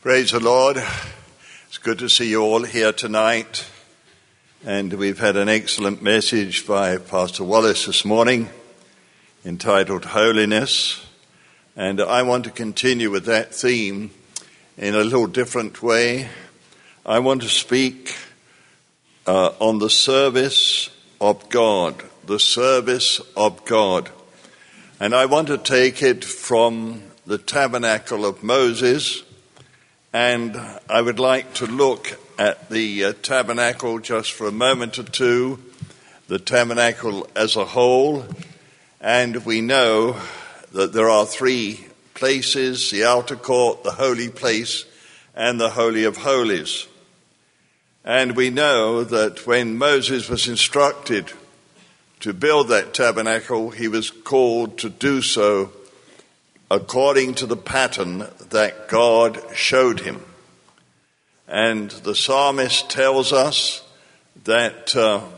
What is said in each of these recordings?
Praise the Lord. It's good to see you all here tonight. And we've had an excellent message by Pastor Wallace this morning entitled Holiness. And I want to continue with that theme in a little different way. I want to speak on the service of God, the service of God. And I want to take it from the tabernacle of Moses. And I would like to look at the tabernacle just for a moment or two, the tabernacle as a whole. And we know that there are three places: the outer court, the holy place, and the Holy of Holies. And we know that when Moses was instructed to build that tabernacle, he was called to do so according to the pattern that God showed him. And the psalmist tells us that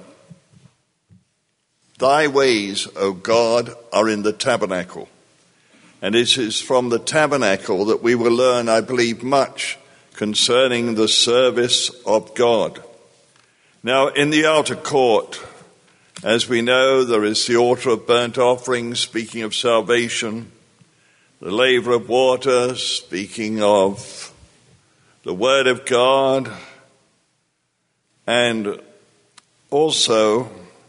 thy ways, O God, are in the tabernacle. And it is from the tabernacle that we will learn, I believe, much concerning the service of God. Now, in the outer court, as we know, there is the altar of burnt offerings, speaking of salvation, the laver of water, speaking of the Word of God, and also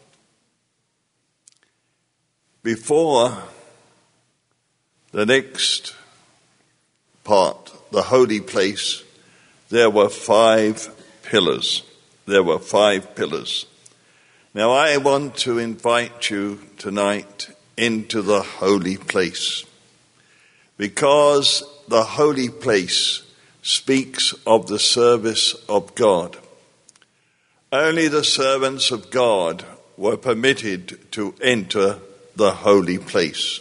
before the next part, the holy place, there were 5 pillars. There were 5 pillars. Now I want to invite you tonight into the holy place, because the holy place speaks of the service of God. Only the servants of God were permitted to enter the holy place.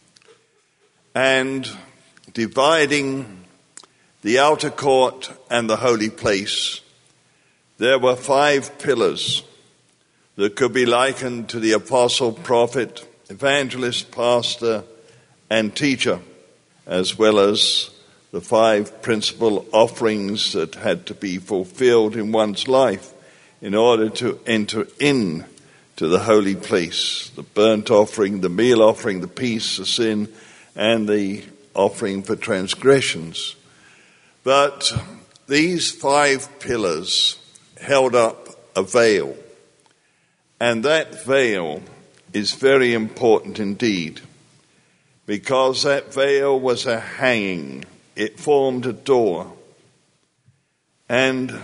And dividing the outer court and the holy place, there were 5 pillars that could be likened to the apostle, prophet, evangelist, pastor, and teacher, as well as the 5 principal offerings that had to be fulfilled in one's life in order to enter in to the holy place: the burnt offering, the meal offering, the peace, the sin, and the offering for transgressions. But these 5 pillars held up a veil, and that veil is very important indeed, because that veil was a hanging. It formed a door. And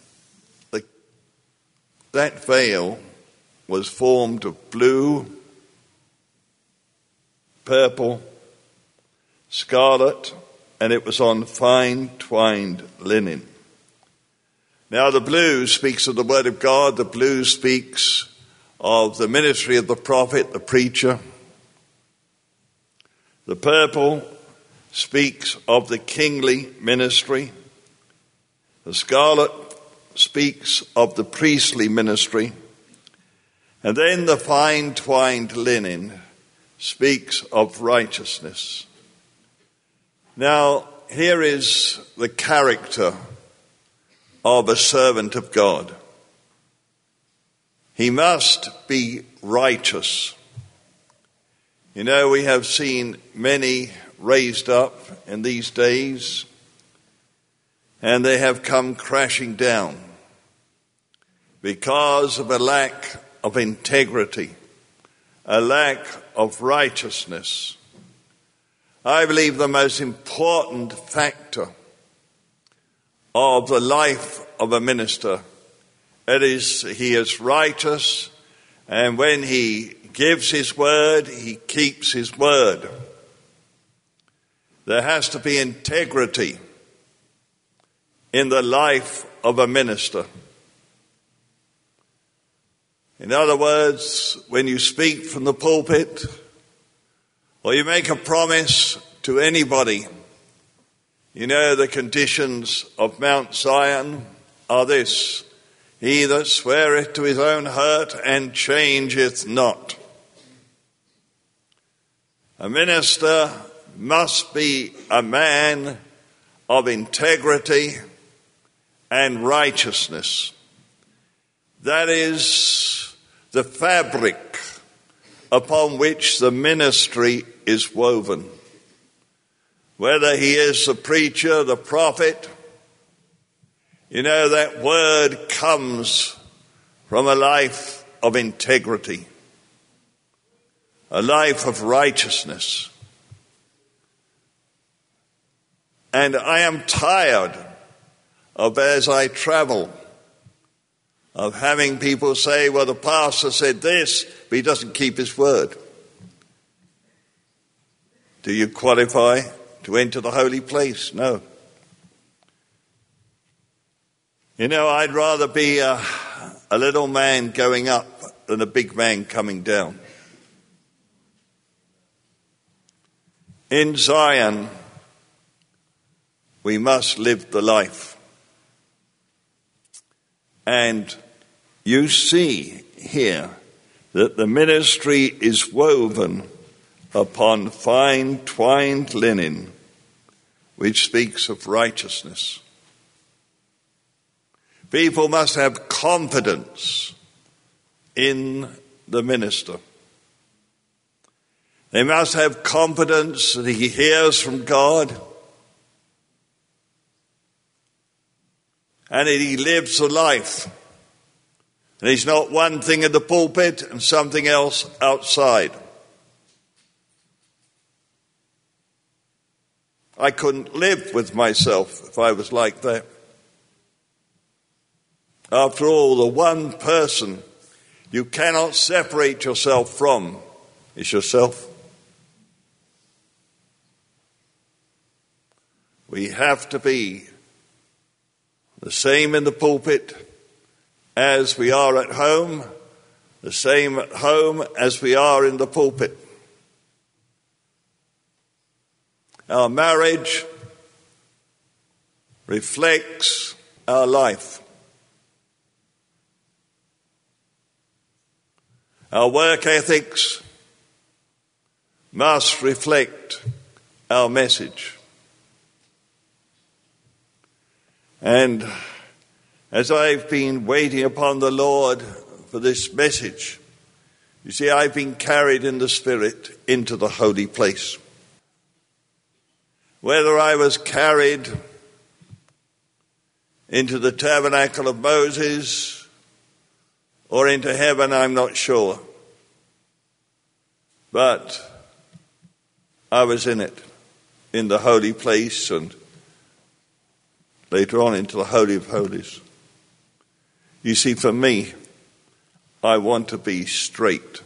that veil was formed of blue, purple, scarlet, and it was on fine twined linen. Now the blue speaks of the Word of God. The blue speaks of the ministry of the prophet, the preacher. The purple speaks of the kingly ministry. The scarlet speaks of the priestly ministry. And then the fine twined linen speaks of righteousness. Now, here is the character of a servant of God. He must be righteous. You know, we have seen many raised up in these days, and they have come crashing down because of a lack of integrity, a lack of righteousness. I believe the most important factor of the life of a minister, it is he is righteous, and when he gives his word, he keeps his word. There has to be integrity in the life of a minister. In other words, when you speak from the pulpit, or you make a promise to anybody, you know the conditions of Mount Zion are this: he that sweareth to his own hurt and changeth not. A minister must be a man of integrity and righteousness. That is the fabric upon which the ministry is woven. Whether he is the preacher, the prophet, that word comes from a life of integrity, a life of righteousness. And I am tired of, as I travel, of having people say, well, the pastor said this, but he doesn't keep his word. Do you qualify to enter the holy place? No. I'd rather be a little man going up than a big man coming down. In Zion, we must live the life. And you see here that the ministry is woven upon fine twined linen, which speaks of righteousness. People must have confidence in the minister. They must have confidence that he hears from God and that he lives the life. And he's not one thing in the pulpit and something else outside. I couldn't live with myself if I was like that. After all, the one person you cannot separate yourself from is yourself. We have to be the same in the pulpit as we are at home, the same at home as we are in the pulpit. Our marriage reflects our life. Our work ethics must reflect our message. And as I've been waiting upon the Lord for this message, you see, I've been carried in the Spirit into the holy place. Whether I was carried into the tabernacle of Moses or into heaven, I'm not sure. But I was in it, in the holy place, and later on into the Holy of Holies. You see, for me, I want to be straight.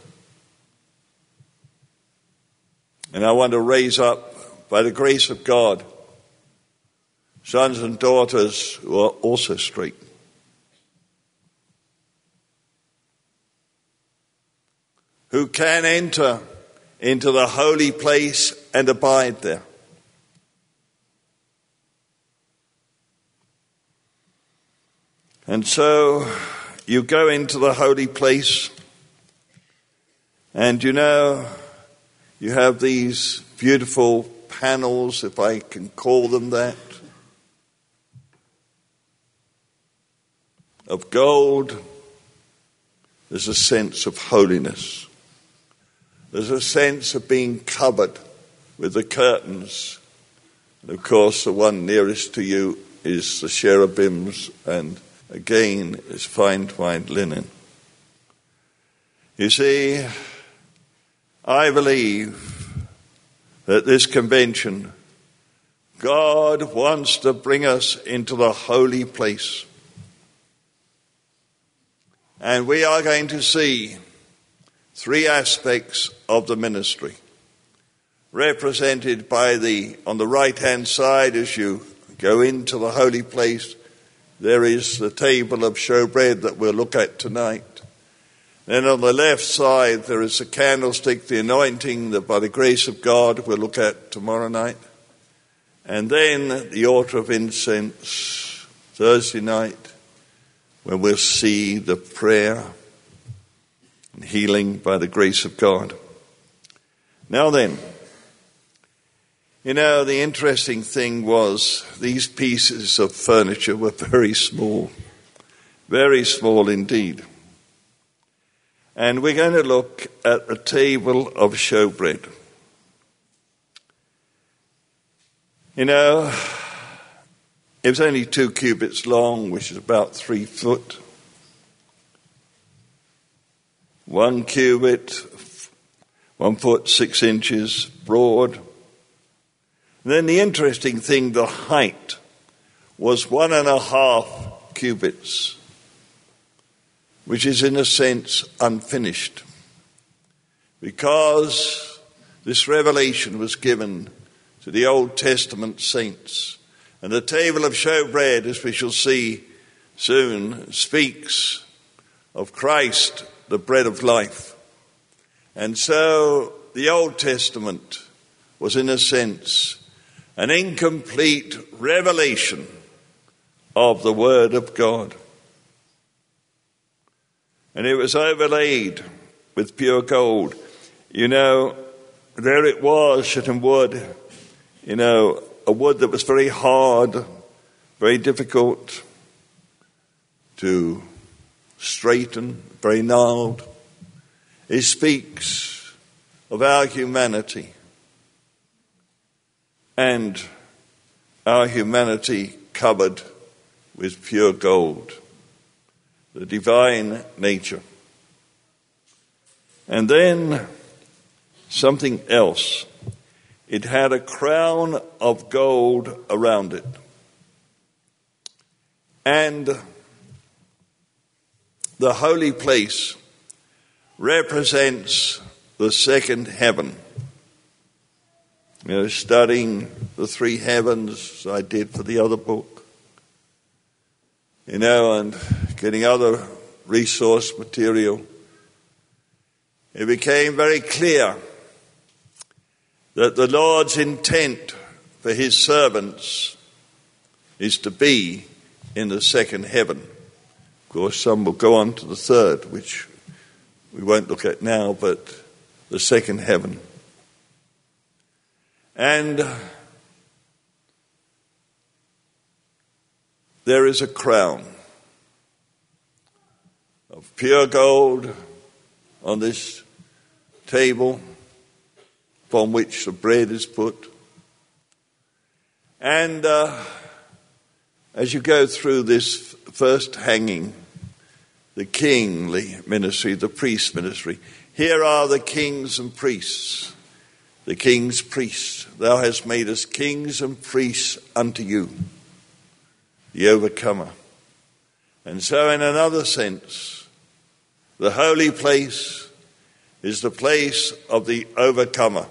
And I want to raise up, by the grace of God, sons and daughters who are also straight. Who can enter into the holy place and abide there. And so you go into the holy place, and you have these beautiful panels, if I can call them that, of gold. There's a sense of holiness. There's a sense of being covered with the curtains. And of course, the one nearest to you is the cherubims, and again is fine twined linen. You see, I believe that this convention, God wants to bring us into the holy place. And we are going to see three aspects of the ministry, represented by on the right-hand side as you go into the holy place, there is the table of showbread that we'll look at tonight. Then on the left side, there is the candlestick, the anointing that by the grace of God we'll look at tomorrow night. And then the altar of incense, Thursday night, when we'll see the prayer and healing by the grace of God. Now then, You know, the interesting thing was these pieces of furniture were very small indeed. And we're going to look at a table of showbread. You know, it was only 2 cubits long, which is about 3 foot. 1 cubit, 1 foot 6 inches broad. And then the interesting thing, the height was 1.5 cubits, which is in a sense unfinished, because this revelation was given to the Old Testament saints. And the table of showbread, as we shall see soon, speaks of Christ, the bread of life. And so the Old Testament was in a sense an incomplete revelation of the Word of God. And it was overlaid with pure gold. You know, there it was, shittim wood, you know, a wood that was very hard, very difficult to straighten, very gnarled. It speaks of our humanity and our humanity covered with pure gold, the divine nature. And then something else. It had a crown of gold around it. And the holy place represents the second heaven. You know, studying the 3 heavens, as I did for the other book, you know, and getting other resource material, it became very clear that the Lord's intent for his servants is to be in the second heaven. Of course, some will go on to the third, which we won't look at now, but the second heaven. And there is a crown of pure gold on this table upon which the bread is put. And as you go through this first hanging, the kingly ministry, the priest ministry, here are the kings and priests, the king's priests. Thou hast made us kings and priests unto you, the overcomer. And so in another sense, the holy place is the place of the overcomer.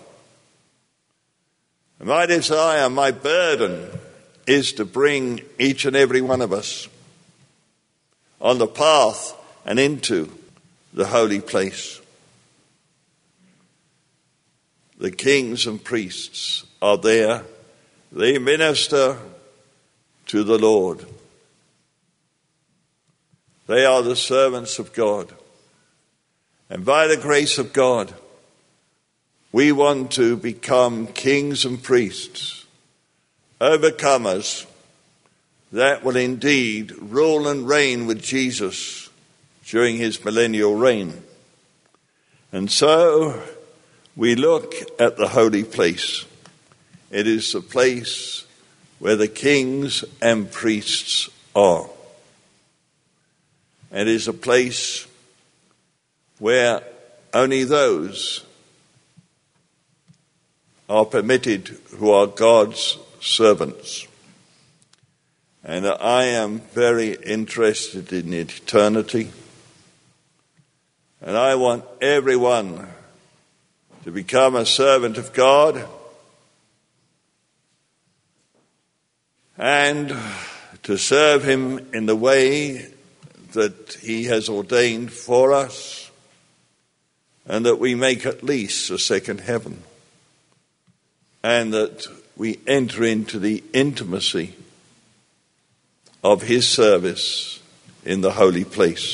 And my desire, my burden is to bring each and every one of us on the path and into the holy place. The kings and priests are there. They minister to the Lord. They are the servants of God. And by the grace of God, we want to become kings and priests, overcomers that will indeed rule and reign with Jesus during his millennial reign. And so we look at the holy place. It is the place where the kings and priests are. It is a place where only those are permitted who are God's servants. And I am very interested in eternity. And I want everyone to become a servant of God and to serve him in the way that he has ordained for us, and that we make at least a second heaven, and that we enter into the intimacy of his service in the holy place.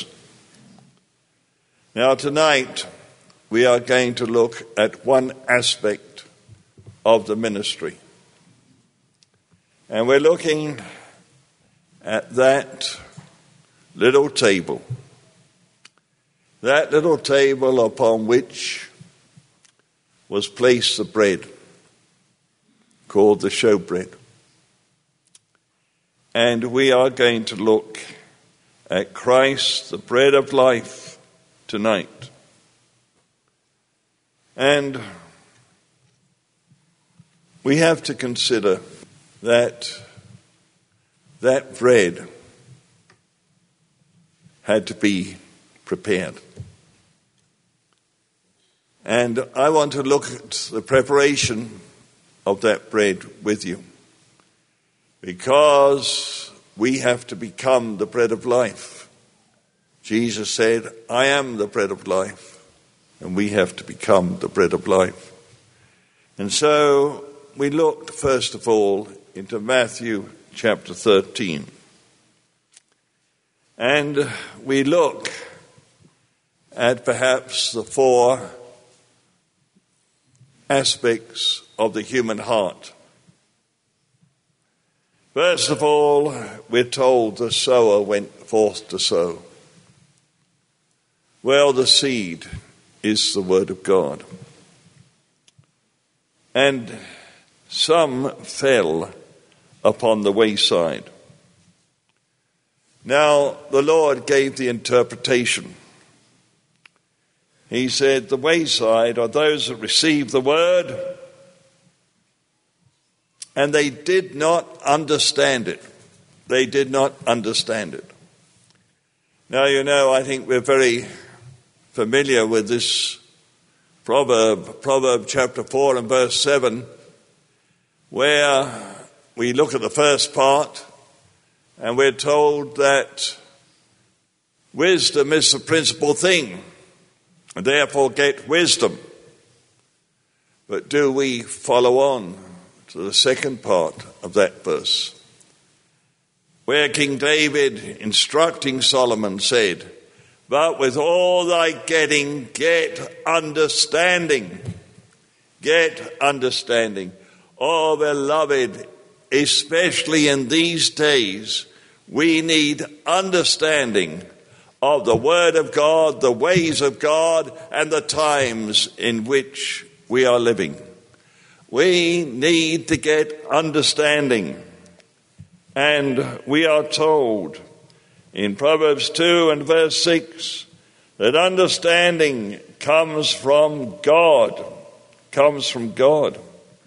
Now tonight we are going to look at one aspect of the ministry. And we're looking at that little table. That little table upon which was placed the bread, called the showbread. And we are going to look at Christ, the bread of life, tonight. And we have to consider that bread had to be prepared. And I want to look at the preparation of that bread with you, because we have to become the bread of life. Jesus said, I am the bread of life, and we have to become the bread of life. And so we looked first of all into Matthew chapter 13. And we look at perhaps the four aspects of the human heart. First of all, we're told the sower went forth to sow. Well, the seed is the word of God. And some fell upon the wayside. Now, the Lord gave the interpretation. He said, the wayside are those that receive the word, and they did not understand it. They did not understand it. Now, I think we're very familiar with this Proverb chapter 4 and verse 7, where we look at the first part, and we're told that wisdom is the principal thing, and therefore get wisdom. But do we follow on to the second part of that verse, where King David, instructing Solomon, said, but with all thy getting, get understanding. Get understanding. Oh, beloved, especially in these days, we need understanding of the Word of God, the ways of God, and the times in which we are living. We need to get understanding. And we are told in Proverbs 2 and verse 6 that understanding comes from God. Comes from God.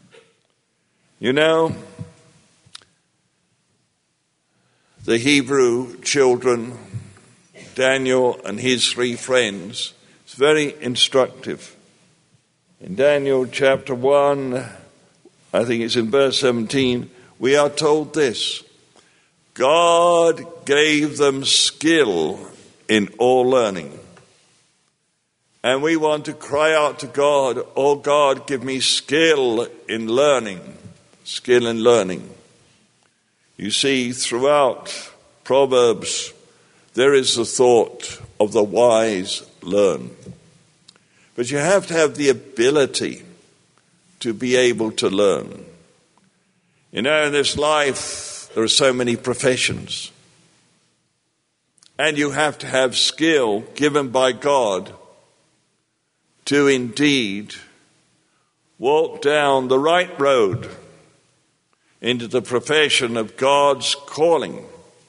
The Hebrew children, Daniel and his three friends, it's very instructive. In Daniel chapter 1, I think it's in verse 17, we are told this: God gave them skill in all learning. And we want to cry out to God, oh God, give me skill in learning. Skill in learning. You see, throughout Proverbs, there is the thought of the wise learn. But you have to have the ability to be able to learn. In this life, there are so many professions. And you have to have skill given by God to indeed walk down the right road into the profession of God's calling.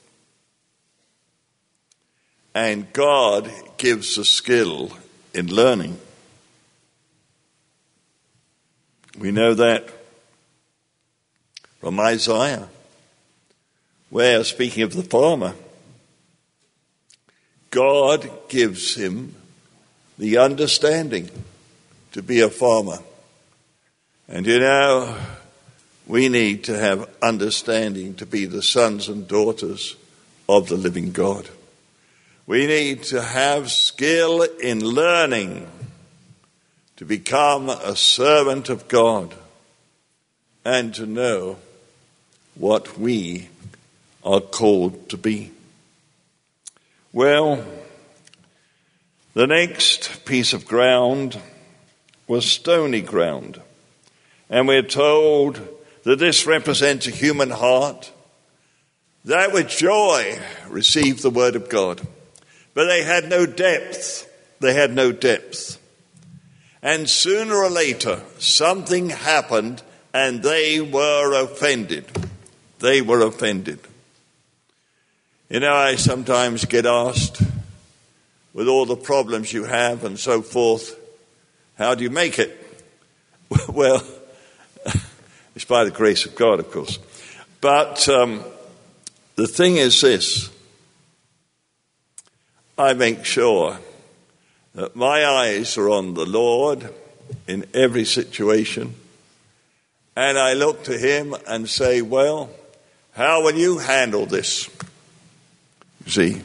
And God gives the skill in learning. We know that from Isaiah, where, speaking of the farmer, God gives him the understanding to be a farmer. And we need to have understanding to be the sons and daughters of the living God. We need to have skill in learning to become a servant of God and to know what we are called to be. Well, the next piece of ground was stony ground. And we're told that this represents a human heart that with joy received the word of God. But they had no depth. They had no depth. And sooner or later, something happened and they were offended. They were offended. You know, I sometimes get asked, with all the problems you have and so forth, how do you make it? Well, it's by the grace of God, of course. But the thing is this. I make sure that my eyes are on the Lord in every situation. And I look to him and say, well, how will you handle this? You see,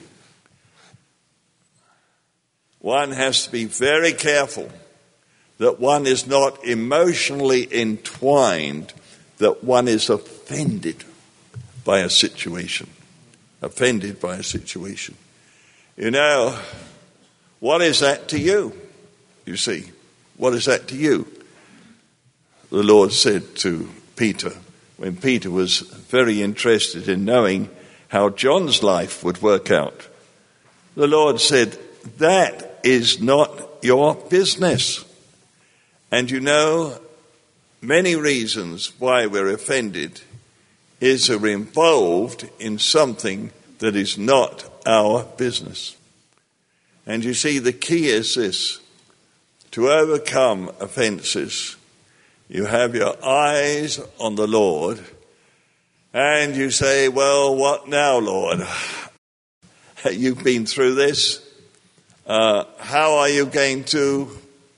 one has to be very careful that one is not emotionally entwined, that one is offended by a situation. Offended by a situation. You know, what is that to you? You see, what is that to you? The Lord said to Peter, when Peter was very interested in knowing how John's life would work out, the Lord said, that is not your business. And you know, many reasons why we're offended is we're involved in something that is not our business. And you see, the key is this: to overcome offenses, you have your eyes on the Lord, and you say, well, what now, Lord? You've been through this. How are you going to,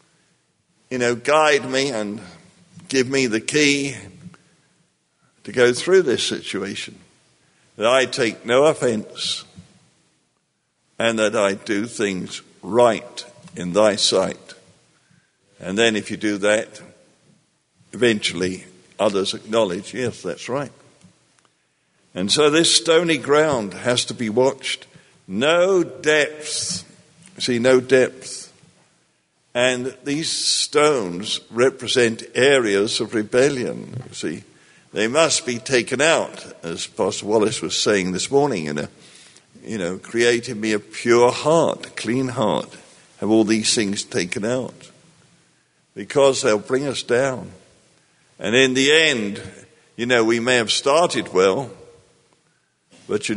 guide me and give me the key to go through this situation? That I take no offense and that I do things right in thy sight. And then if you do that, eventually others acknowledge, yes, that's right. And so this stony ground has to be watched. No depth. See, no depth. And these stones represent areas of rebellion, you see. They must be taken out, as Pastor Wallace was saying this morning, create in me a pure heart, a clean heart. Have all these things taken out. Because they'll bring us down. And in the end, we may have started well, but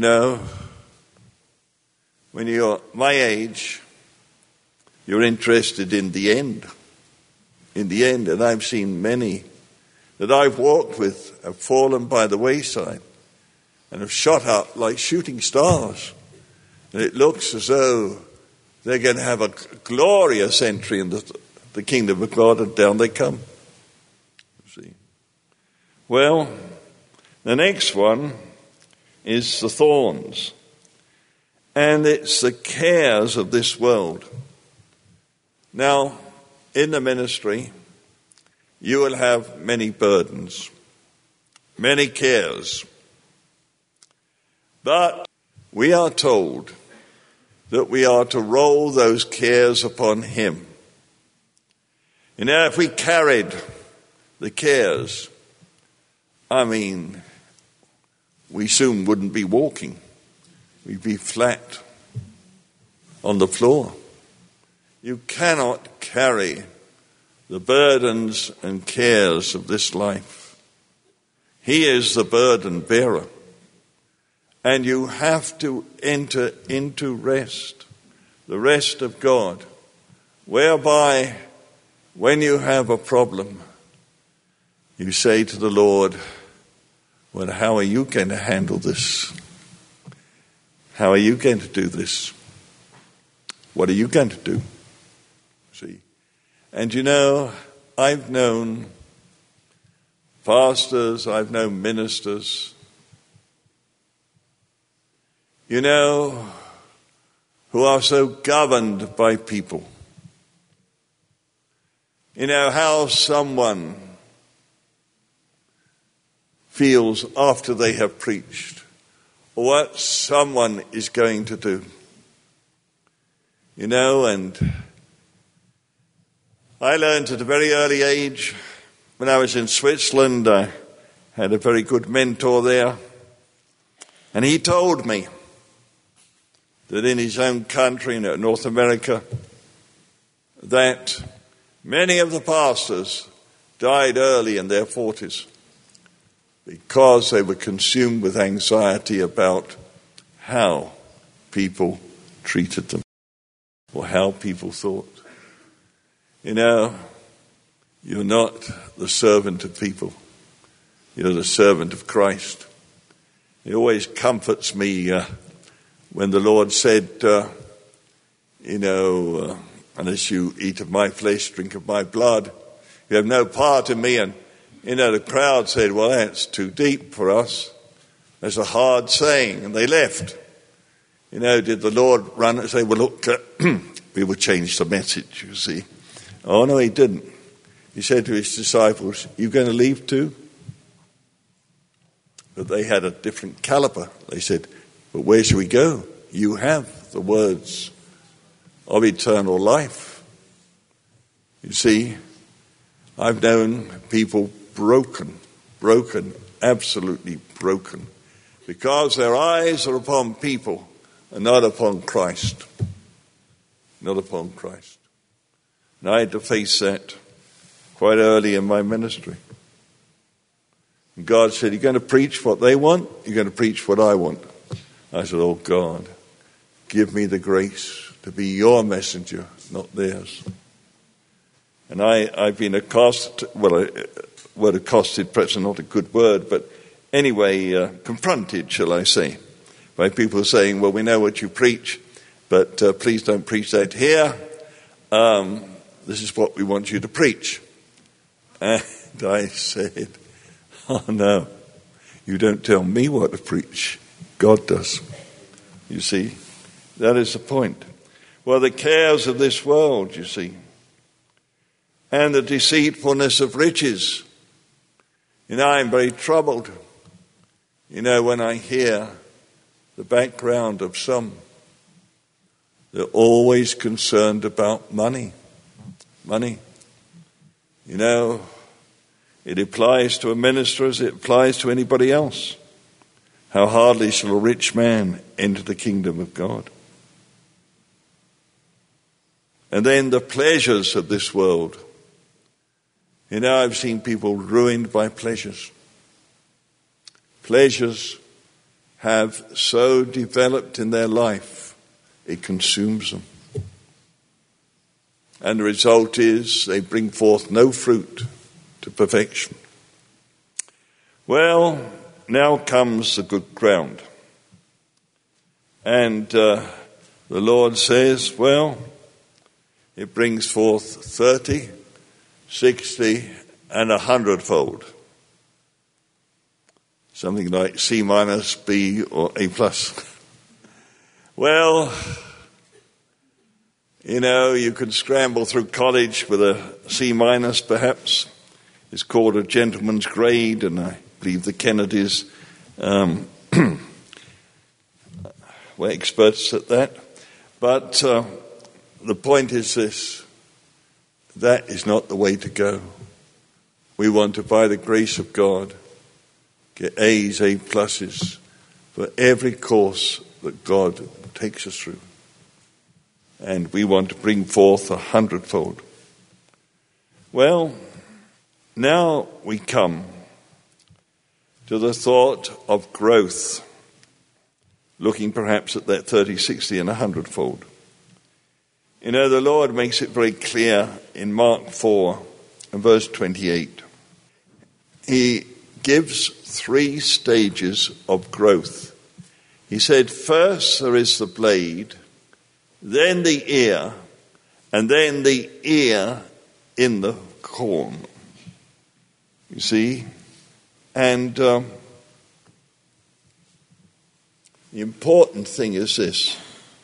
when you're my age, you're interested in the end. In the end, and I've seen many that I've walked with have fallen by the wayside and have shot up like shooting stars. And it looks as though they're going to have a glorious entry in the kingdom of God, and down they come. See. Well, the next one is the thorns. And it's the cares of this world. Now, in the ministry, you will have many burdens, many cares. But we are told that we are to roll those cares upon him. If we carried the cares, we soon wouldn't be walking. We'd be flat on the floor. You cannot carry the burdens and cares of this life. He is the burden bearer. And you have to enter into rest, the rest of God, whereby when you have a problem, you say to the Lord, well, how are you going to handle this? How are you going to do this? What are you going to do? See? And I've known pastors, I've known ministers, who are so governed by people. How someone feels after they have preached, or what someone is going to do. And I learned at a very early age, when I was in Switzerland, had a very good mentor there. And he told me that in his own country, in North America, that many of the pastors died early in their 40s because they were consumed with anxiety about how people treated them or how people thought. You know, you're not the servant of people. You're the servant of Christ. It always comforts me when the Lord said, unless you eat of my flesh, drink of my blood, you have no part in me. And, the crowd said, well, that's too deep for us. That's a hard saying. And they left. Did the Lord run and say, well, look, we will change the message, you see. Oh, no, he didn't. He said to his disciples, you going to leave too? But they had a different caliber. They said, but where shall we go? You have the words of eternal life. You see, I've known people broken, absolutely broken, because their eyes are upon people and not upon Christ. Not upon Christ. And I had to face that quite early in my ministry. And God said, you're going to preach what they want, you're going to preach what I want. I said, oh God, give me the grace to be your messenger, not theirs. And I've been accosted, word accosted, perhaps not a good word, but anyway, confronted, shall I say, by people saying, well, we know what you preach, but please don't preach that here. This is what we want you to preach. And I said, oh no, you don't tell me what to preach. God does. You see, that is the point. Well, the cares of this world, you see, and the deceitfulness of riches. I'm very troubled, when I hear the background of some. They're always concerned about money. Money. It applies to a minister as it applies to anybody else. How hardly shall a rich man enter the kingdom of God. And then the pleasures of this world. I've seen people ruined by pleasures. Pleasures have so developed in their life, it consumes them. And the result is they bring forth no fruit to perfection. Well, now comes the good ground. And the Lord says, well, it brings forth 30, 60, and 100-fold. Something like C minus, B, or A plus. Well, you can scramble through college with a C minus, perhaps. It's called a gentleman's grade, and I believe the Kennedys were experts at that. But the point is this: that is not the way to go. We want to, by the grace of God, get A's, A pluses for every course that God takes us through. And we want to bring forth 100-fold. Well, now we come to the thought of growth, looking perhaps at that 30, 60, and 100-fold. The Lord makes it very clear in Mark 4 and verse 28. He gives 3 stages of growth. He said, first there is the blade, then the ear, and then the ear in the corn. You see? And the important thing is this,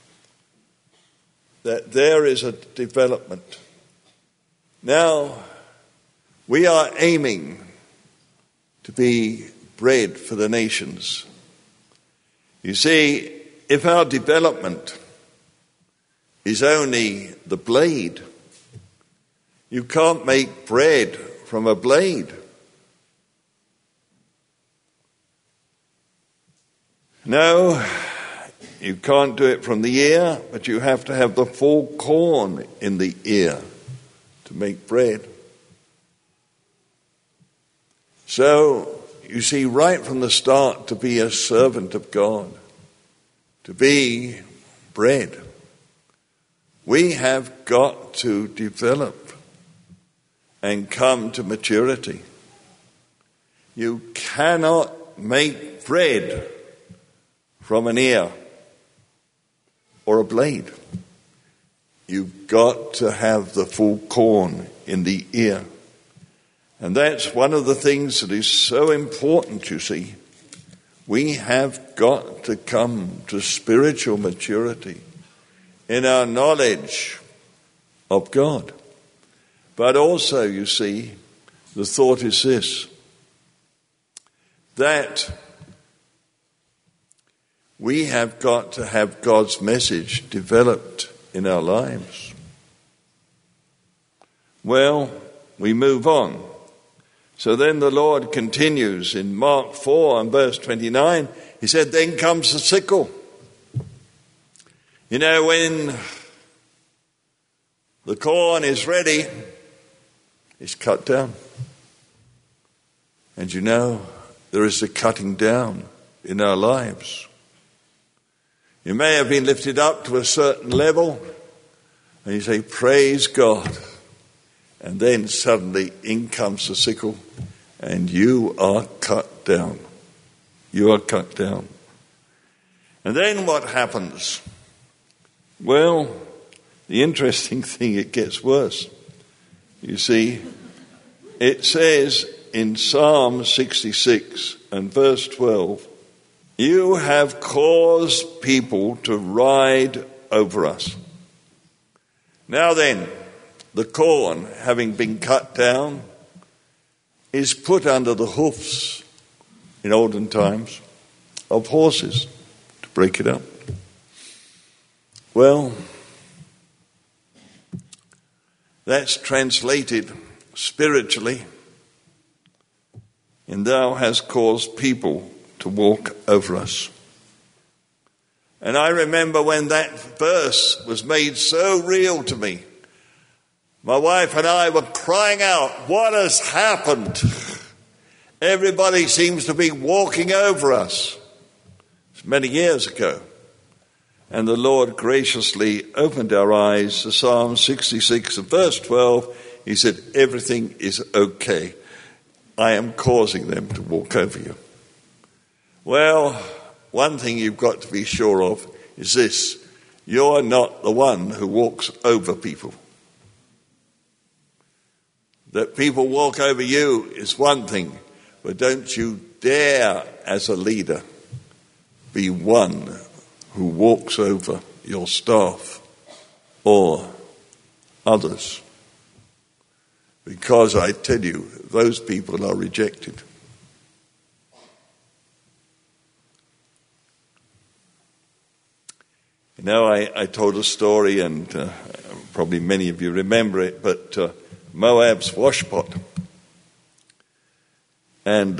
that there is a development. Now, we are aiming to be bread for the nations. You see, if our development is only the blade, you can't make bread from a blade. No, you can't do it from the ear, but you have to have the full corn in the ear to make bread. So, you see, right from the start, to be a servant of God, to be bread, we have got to develop and come to maturity. You cannot make bread from an ear or a blade. You've got to have the full corn in the ear. And that's one of the things that is so important, you see. We have got to come to spiritual maturity in our knowledge of God. But also, you see, the thought is this, that we have got to have God's message developed in our lives. Well, we move on. So then the Lord continues in Mark 4 and verse 29. He said, then comes the sickle. You know, when the corn is ready, it's cut down. And you know, there is a cutting down in our lives. You may have been lifted up to a certain level, and you say, praise God. And then suddenly in comes the sickle, and you are cut down. You are cut down. And then what happens? Well, the interesting thing, it gets worse. You see, it says in Psalm 66 and verse 12, you have caused people to ride over us. Now then, the corn, having been cut down, is put under the hoofs, in olden times, of horses to break it up. Well, that's translated spiritually, and thou hast caused people to walk over us. And I remember when that verse was made so real to me, my wife and I were crying out, what has happened? Everybody seems to be walking over us. It's many years ago. And the Lord graciously opened our eyes to Psalm 66 and verse 12. He said, everything is okay. I am causing them to walk over you. Well, one thing you've got to be sure of is this. You're not the one who walks over people. That people walk over you is one thing, but don't you dare, as a leader, be one who walks over your staff or others. Because I tell you, those people are rejected. You know, I told a story, and probably many of you remember it, but Moab's washpot. And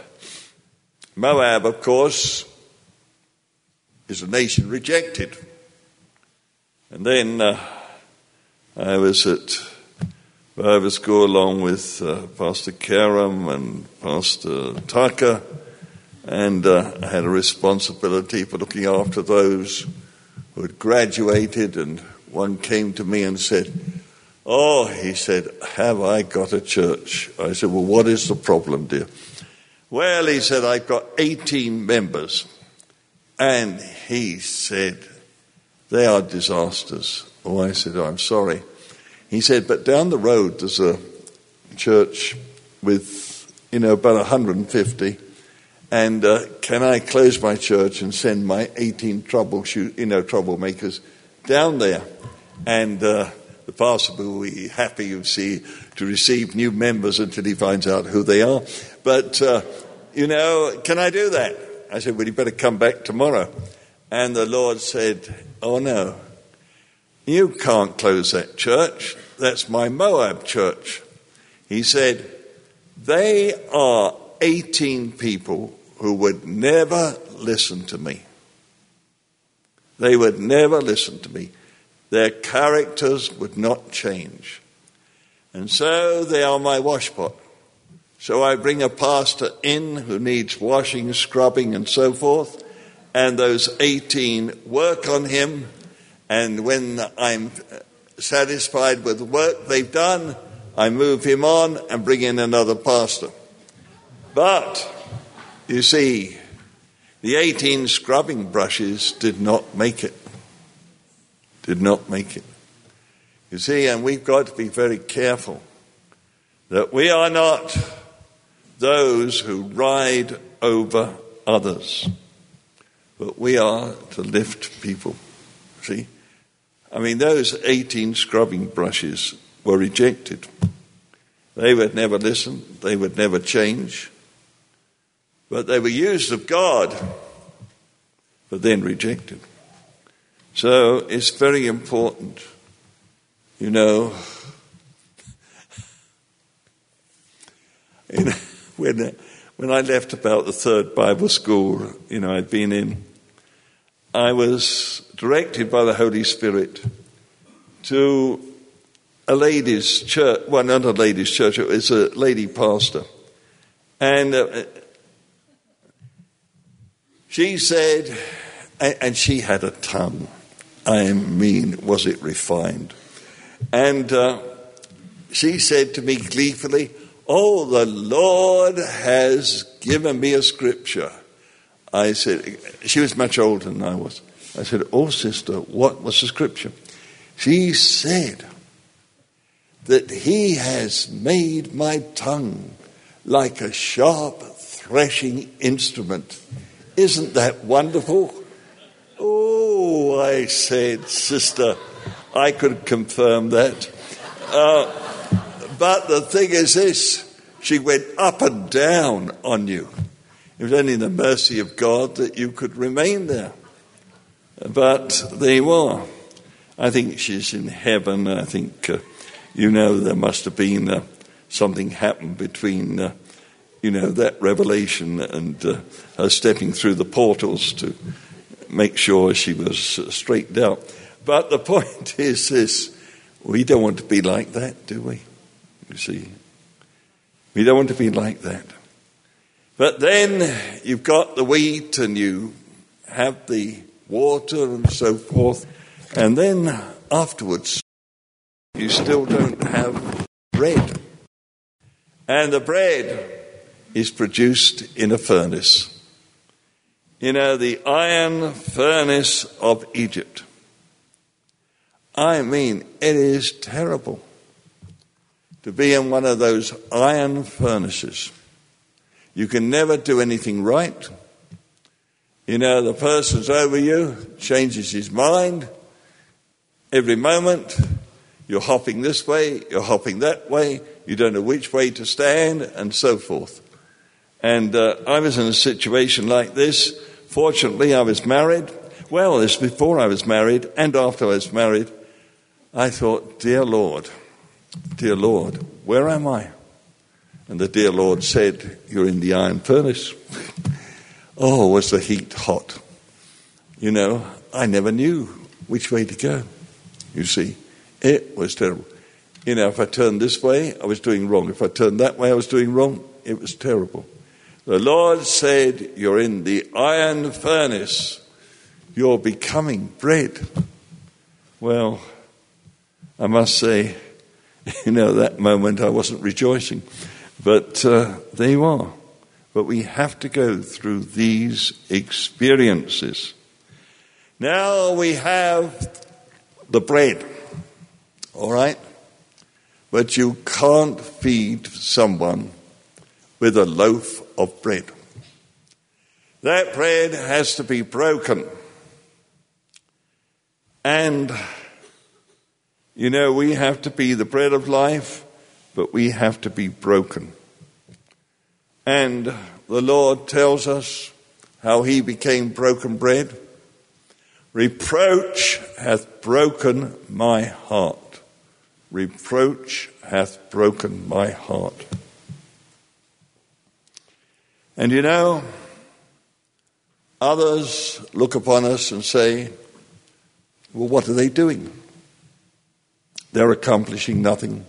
Moab, of course, is a nation rejected. And then I was at Bible school along with Pastor Karam and Pastor Tucker, and I had a responsibility for looking after those who had graduated, and one came to me and said, oh, he said, have I got a church? I said, well, what is the problem, dear? Well, he said, I've got 18 members. And he said, they are disasters. Oh, I said, oh, I'm sorry. He said, but down the road there's a church with, about 150. And can I close my church and send my 18 troublemakers down there? And the pastor will be happy, you see, to receive new members until he finds out who they are. But, can I do that? I said, well, you better come back tomorrow. And the Lord said, oh, no, you can't close that church. That's my Moab church. He said, they are 18 people who would never listen to me. They would never listen to me. Their characters would not change. And so they are my washpot. So I bring a pastor in who needs washing, scrubbing, and so forth, and those 18 work on him, and when I'm satisfied with the work they've done, I move him on and bring in another pastor. But, you see, the 18 scrubbing brushes did not make it. Did not make it. You see, and we've got to be very careful that we are not those who ride over others, but we are to lift people. See? I mean, those 18 scrubbing brushes were rejected. They would never listen. They would never change. But they were used of God, but then rejected. So it's very important, you know, when I left about the third Bible school, I'd been in, I was directed by the Holy Spirit to a ladies' church, well, not a ladies' church, it was a lady pastor. And she said, and she had a tongue, I mean, was it refined? And she said to me gleefully, "Oh, the Lord has given me a scripture." I said, she was much older than I was. I said, "Oh, sister, what was the scripture?" She said that he has made my tongue like a sharp threshing instrument. Isn't that wonderful? Oh, I said, "Sister, I could confirm that." But the thing is this, she went up and down on you. It was only the mercy of God that you could remain there. But there you are. I think she's in heaven. I think, there must have been something happened between, that revelation and her stepping through the portals to make sure she was straightened out. But the point is this, we don't want to be like that, do we? You see, we don't want to be like that. But then you've got the wheat and you have the water and so forth, and then afterwards you still don't have bread. And the bread is produced in a furnace. The iron furnace of Egypt. I mean, it is terrible to be in one of those iron furnaces. You can never do anything right. The person's over you, changes his mind. Every moment, you're hopping this way, you're hopping that way, you don't know which way to stand, and so forth. And I was in a situation like this. Fortunately, I was married. Well, this before I was married and after I was married. I thought, dear Lord, where am I? And the dear Lord said, "You're in the iron furnace." Oh, was the heat hot. I never knew which way to go. You see, it was terrible. If I turned this way, I was doing wrong. If I turned that way, I was doing wrong. It was terrible. The Lord said, "You're in the iron furnace. You're becoming bread." Well, I must say, that moment I wasn't rejoicing. But there you are. But we have to go through these experiences. Now we have the bread, all right? But you can't feed someone with a loaf of bread. That bread has to be broken. And, we have to be the bread of life, but we have to be broken. And the Lord tells us how he became broken bread. "Reproach hath broken my heart. Reproach hath broken my heart." And Others look upon us and say, well, what are they doing? They're accomplishing nothing.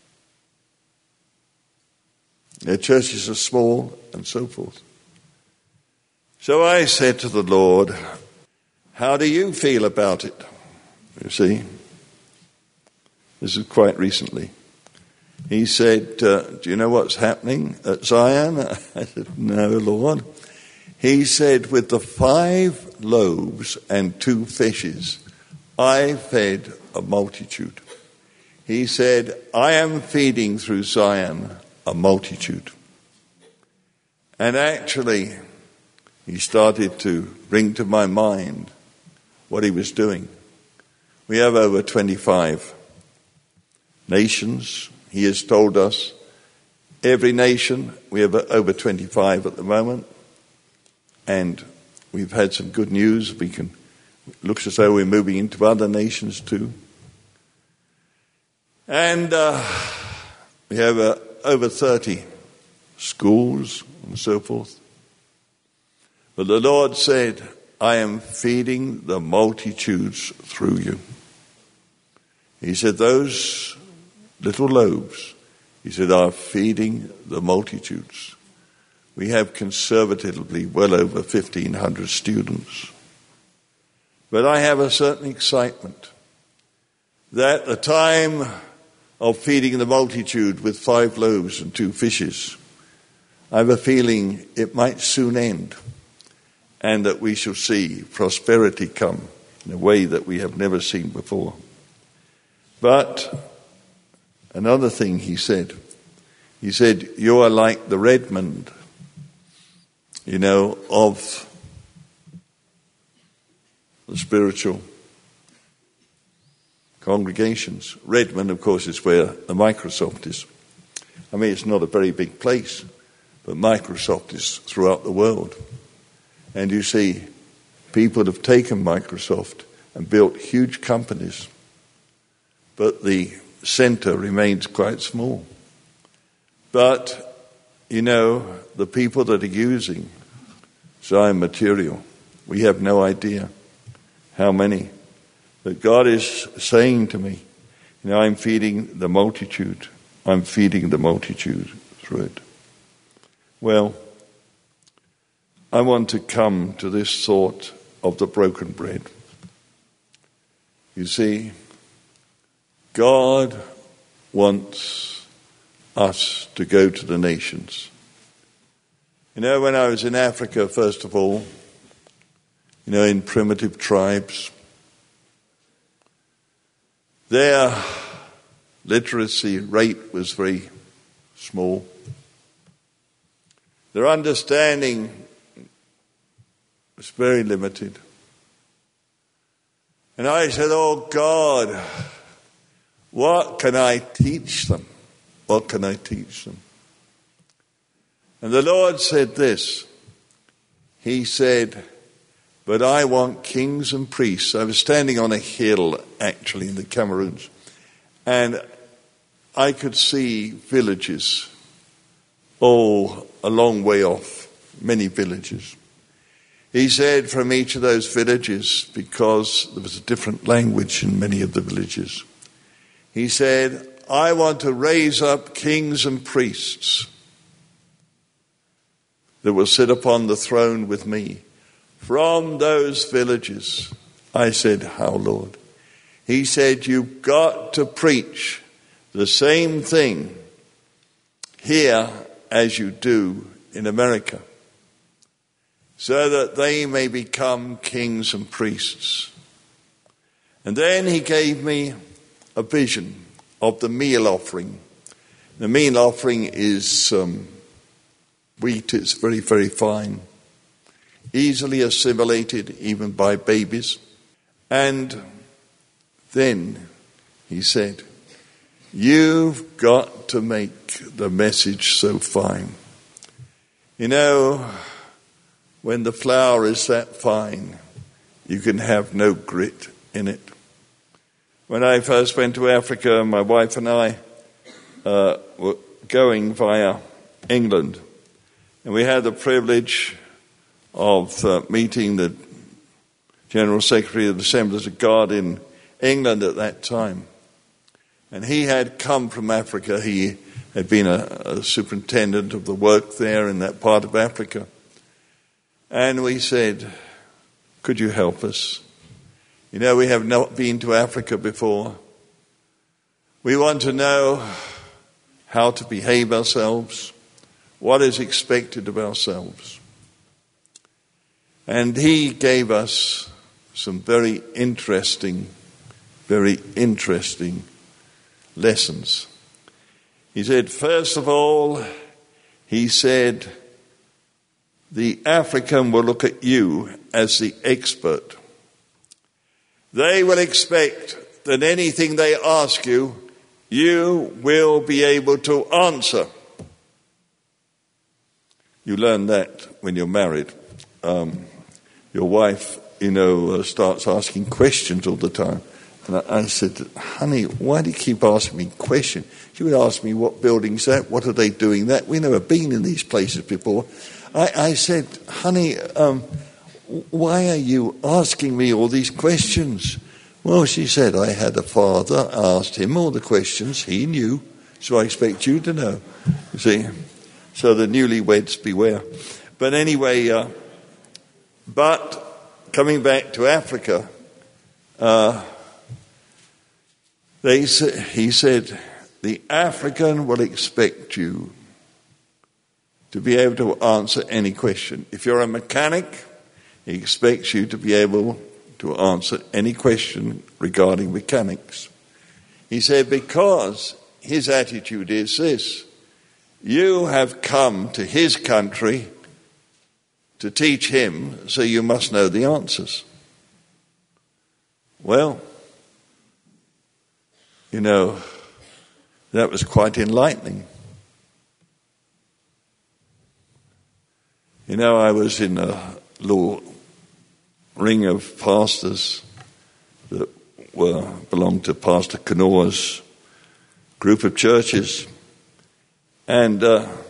Their churches are small and so forth. So I said to the Lord, how do you feel about it? You see, this is quite recently. He said, do you know what's happening at Zion? I said, no, Lord. He said, with the 5 loaves and 2 fishes, I fed a multitude. He said, I am feeding through Zion a multitude. And actually, he started to bring to my mind what he was doing. We have over 25 nations. He has told us every nation, we have over 25 at the moment. And we've had some good news. It looks as though we're moving into other nations too. And we have over 30 schools and so forth. But the Lord said, I am feeding the multitudes through you. He said, those little loaves, he said, are feeding the multitudes. We have conservatively well over 1,500 students. But I have a certain excitement that the time of feeding the multitude with 5 loaves and 2 fishes, I have a feeling it might soon end, and that we shall see prosperity come in a way that we have never seen before. But another thing he said, you are like the Redmond, of the spiritual congregations. Redmond, of course, is where the Microsoft is. I mean, it's not a very big place, but Microsoft is throughout the world. And you see, people have taken Microsoft and built huge companies, but the center remains quite small. But, the people that are using Zion material, we have no idea how many. But God is saying to me, I'm feeding the multitude. I'm feeding the multitude through it. Well, I want to come to this thought of the broken bread. You see, God wants us to go to the nations. When I was in Africa, first of all, in primitive tribes, their literacy rate was very small. Their understanding was very limited. And I said, oh God, what can I teach them? What can I teach them? And the Lord said this. He said, but I want kings and priests. I was standing on a hill, actually, in the Cameroons, and I could see villages, a long way off, many villages. He said from each of those villages, because there was a different language in many of the villages, he said, I want to raise up kings and priests that will sit upon the throne with me from those villages. I said, how, Lord? He said, you've got to preach the same thing here as you do in America, so that they may become kings and priests. And then he gave me a vision of the meal offering. The meal offering is wheat. It's very, very fine, easily assimilated even by babies. And then he said, you've got to make the message so fine. When the flour is that fine, you can have no grit in it. When I first went to Africa, my wife and I were going via England, and we had the privilege of meeting the General Secretary of the Assemblies of God in England at that time. And he had come from Africa. He had been a superintendent of the work there in that part of Africa. And we said, could you help us? You know, we have not been to Africa before. We want to know how to behave ourselves, what is expected of ourselves. And he gave us some very interesting lessons. He said, first of all, he said, the African will look at you as the expert. They will expect that anything they ask you, you will be able to answer. You learn that when you're married. Your wife, starts asking questions all the time. And I said, honey, why do you keep asking me questions? She would ask me, what building's that? What are they doing that? We've never been in these places before. I said, honey, why are you asking me all these questions? Well, she said, I had a father, I asked him all the questions, he knew, so I expect you to know. You see? So the newlyweds beware. But anyway, coming back to Africa, he said, the African will expect you to be able to answer any question. If you're a mechanic, he expects you to be able to answer any question regarding mechanics. He said, because his attitude is this: you have come to his country to teach him, so you must know the answers. Well, that was quite enlightening. I was in a little ring of pastors that belonged to Pastor Kanoa's group of churches, and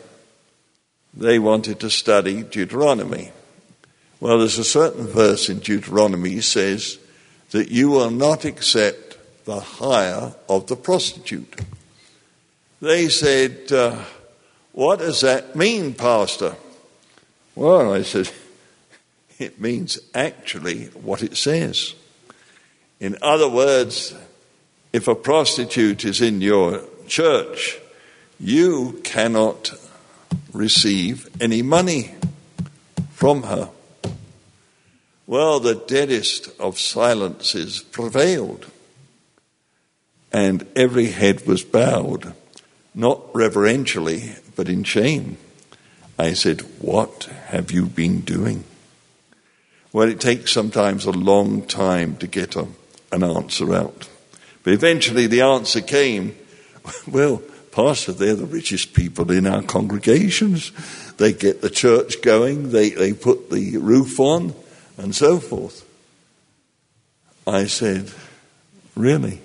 they wanted to study Deuteronomy. Well, there's a certain verse in Deuteronomy that says that you will not accept the hire of the prostitute. They said, what does that mean, Pastor? Well, I said, it means actually what it says. In other words, if a prostitute is in your church, you cannot receive any money from her. Well, the deadest of silences prevailed, and every head was bowed, not reverentially, but in shame. I said, what have you been doing? Well, it takes sometimes a long time to get an answer out. But eventually the answer came, well, Pastor, they're the richest people in our congregations. They get the church going, they put the roof on, and so forth. I said, really?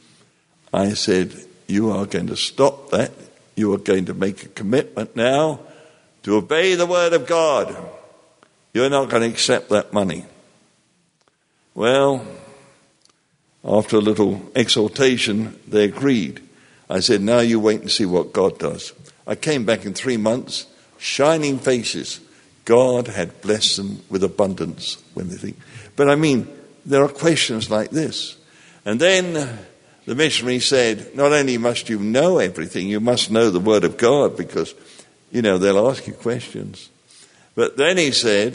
I said, you are going to stop that. You are going to make a commitment now to obey the word of God. You're not going to accept that money. Well, after a little exhortation, they agreed. I said, now you wait and see what God does. I came back in 3 months, shining faces. God had blessed them with abundance when they think. But there are questions like this. And then the missionary said, not only must you know everything, you must know the word of God, because, they'll ask you questions. But then he said,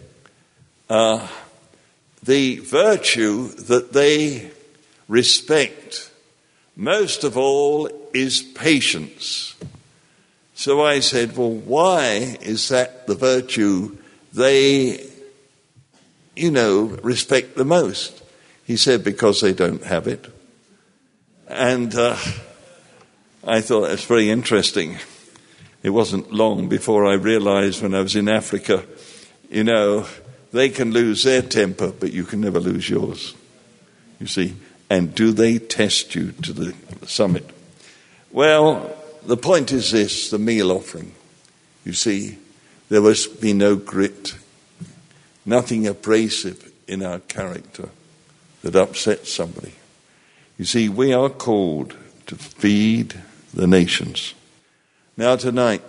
the virtue that they respect most of all is patience. So I said, well, why is that the virtue they, respect the most? He said, because they don't have it. And I thought that's very interesting. It wasn't long before I realized when I was in Africa, they can lose their temper, but you can never lose yours. You see, and do they test you to the summit? Well, the point is this, the meal offering. You see, there must be no grit nothing abrasive in our character that upsets somebody. You see, we are called to feed the nations. Now tonight,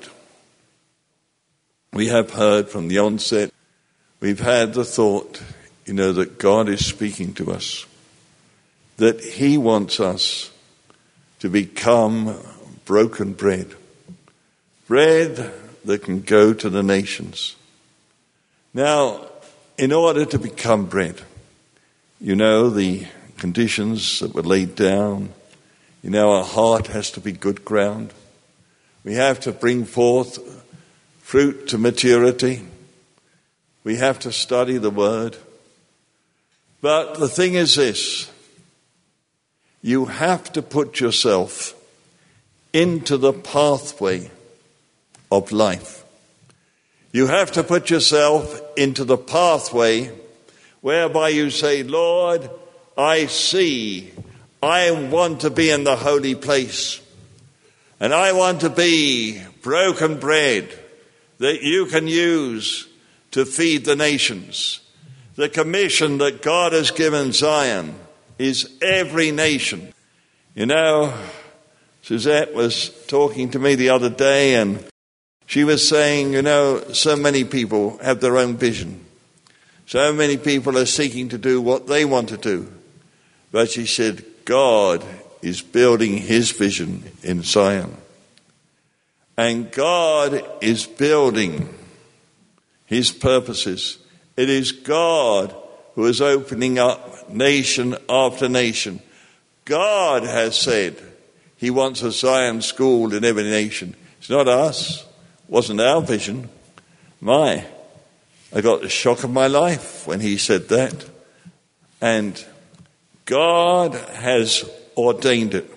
we have heard from the onset, we've had the thought, that God is speaking to us, that he wants us to become broken bread that can go to the nations. Now, in order to become bread, the conditions that were laid down, our heart has to be good ground. We have to bring forth fruit to maturity. We have to study the word. But the thing is this, you have to put yourself into the pathway of life. You have to put yourself into the pathway whereby you say, Lord, I see, I want to be in the holy place. And I want to be broken bread that you can use to feed the nations. The commission that God has given Zion is every nation. Suzette was talking to me the other day and she was saying, so many people have their own vision. So many people are seeking to do what they want to do. But she said, God is building his vision in Zion. And God is building his purposes. It is God who is opening up nation after nation. God has said he wants a Zion school in every nation. It's not us. It wasn't our vision. I got the shock of my life when he said that. And God has ordained it.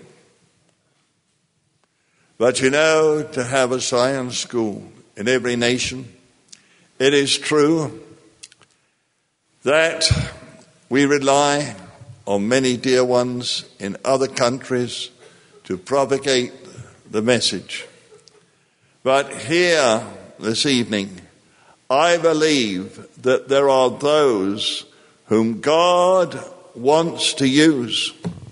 But to have a Zion school in every nation, it is true that we rely on many dear ones in other countries to propagate the message. But here this evening, I believe that there are those whom God wants to use.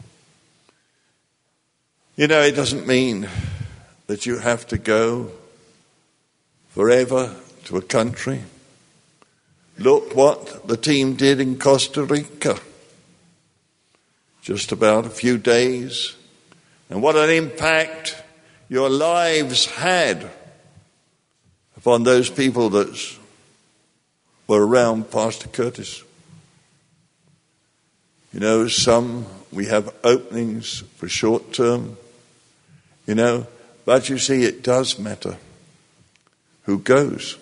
It doesn't mean that you have to go forever to a country. Look what the team did in Costa Rica. Just about a few days. And what an impact your lives had upon those people that were around Pastor Curtis. Some we have openings for short term, but you see, it does matter who goes.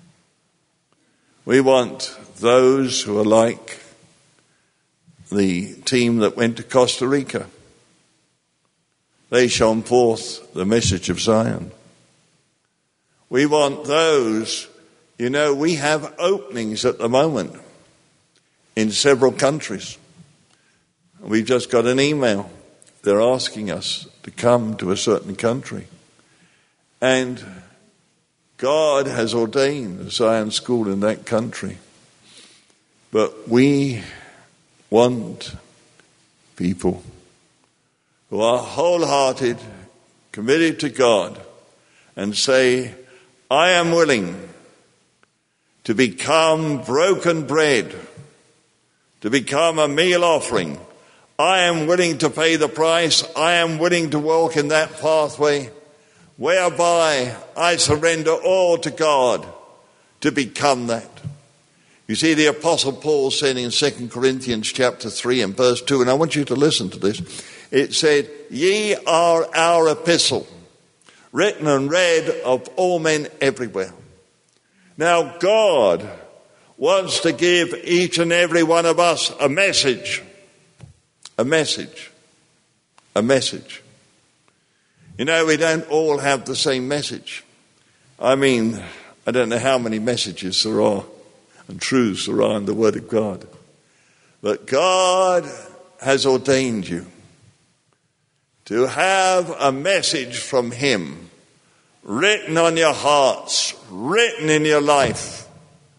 We want those who are like the team that went to Costa Rica. They shone forth the message of Zion. We want those, we have openings at the moment in several countries. We've just got an email. They're asking us to come to a certain country. And God has ordained a Zion school in that country. But we want people who are wholehearted, committed to God, and say, I am willing to become broken bread, to become a meal offering. I am willing to pay the price. I am willing to walk in that pathway whereby I surrender all to God to become that. You see, the Apostle Paul said in 2 Corinthians chapter 3 and verse 2, and I want you to listen to this. It said, ye are our epistle, written and read of all men everywhere. Now God wants to give each and every one of us a message. A message. A message. We don't all have the same message. I don't know how many messages there are and truths there are in the Word of God. But God has ordained you to have a message from Him written on your hearts, written in your life,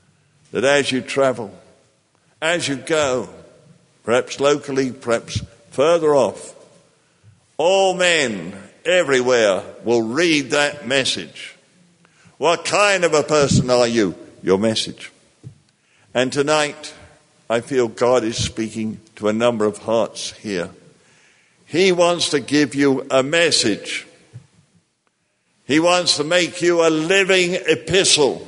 that as you travel, as you go, perhaps locally, perhaps further off, all men everywhere will read that message. What kind of a person are you? Your message. And tonight, I feel God is speaking to a number of hearts here. He wants to give you a message. He wants to make you a living epistle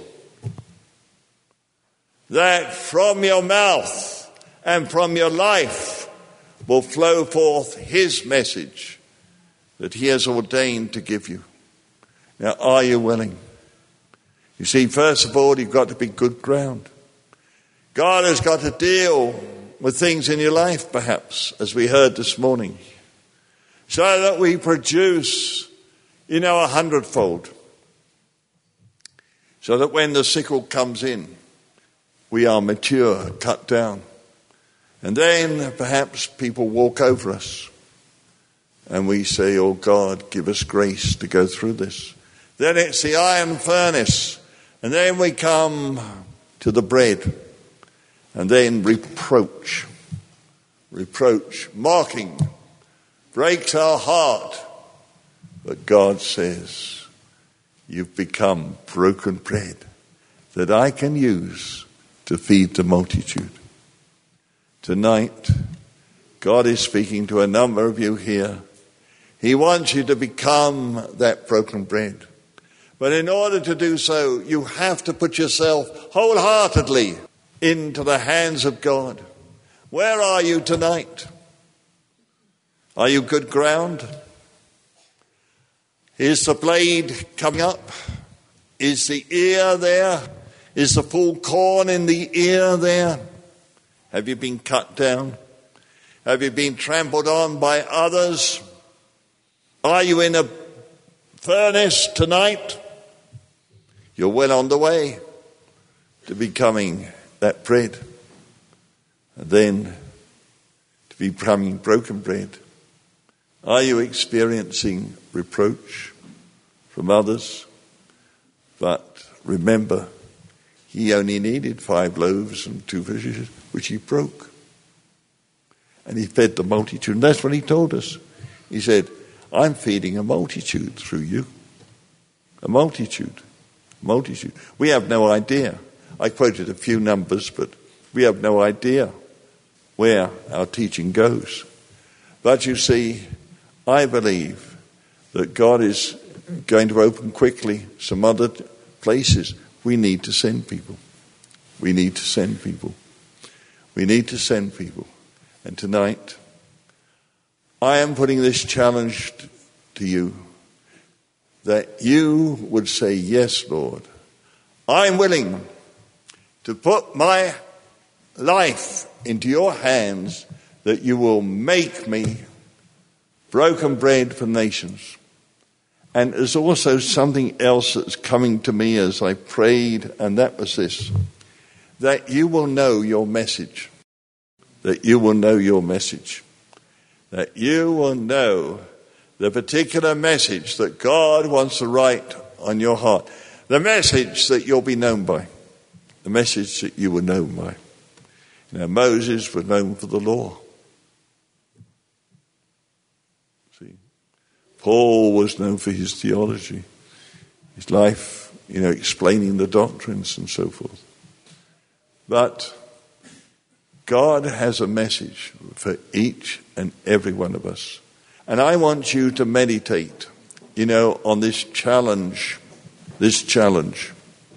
that from your mouth and from your life will flow forth his message that he has ordained to give you. Now, are you willing? You see, first of all, you've got to be good ground. God has got to deal with things in your life, perhaps, as we heard this morning, so that we produce, 100-fold. So that when the sickle comes in, we are mature, cut down. And then perhaps people walk over us and we say, oh God, give us grace to go through this. Then it's the iron furnace. And then we come to the bread. And then reproach, mocking, breaks our heart. But God says, you've become broken bread that I can use to feed the multitude. Tonight, God is speaking to a number of you here. He wants you to become that broken bread. But in order to do so, you have to put yourself wholeheartedly into the hands of God. Where are you tonight? Are you good ground? Is the blade coming up? Is the ear there? Is the full corn in the ear there? Have you been cut down? Have you been trampled on by others? Are you in a furnace tonight? You're well on the way to becoming that bread. And then to becoming broken bread. Are you experiencing reproach from others? But remember, he only needed 5 loaves and 2 fishes, which he broke. And he fed the multitude. And that's what he told us. He said, I'm feeding a multitude through you. A multitude. Multitude. We have no idea. I quoted a few numbers, but we have no idea where our teaching goes. But you see, I believe that God is going to open quickly some other places. We need to send people. We need to send people. We need to send people. And tonight, I am putting this challenge to you, that you would say, yes, Lord, I'm willing to put my life into your hands, that you will make me broken bread for nations. And there's also something else that's coming to me as I prayed, and that was this, that you will know your message. That you will know your message. That you will know the particular message that God wants to write on your heart. The message that you'll be known by. The message that you were known by. Moses was known for the law. See, Paul was known for his theology. His life, explaining the doctrines and so forth. But God has a message for each and every one of us. And I want you to meditate, on this challenge. This challenge.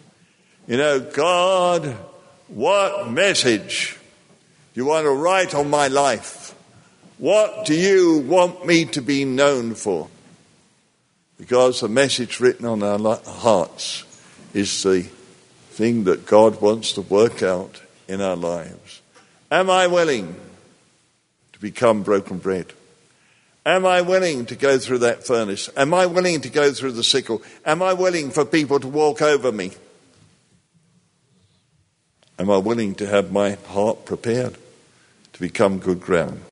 God, what message do you want to write on my life? What do you want me to be known for? Because the message written on our hearts is the thing that God wants to work out in our lives. Am I willing to become broken bread? Am I willing to go through that furnace? Am I willing to go through the sickle? Am I willing for people to walk over me? Am I willing to have my heart prepared to become good ground?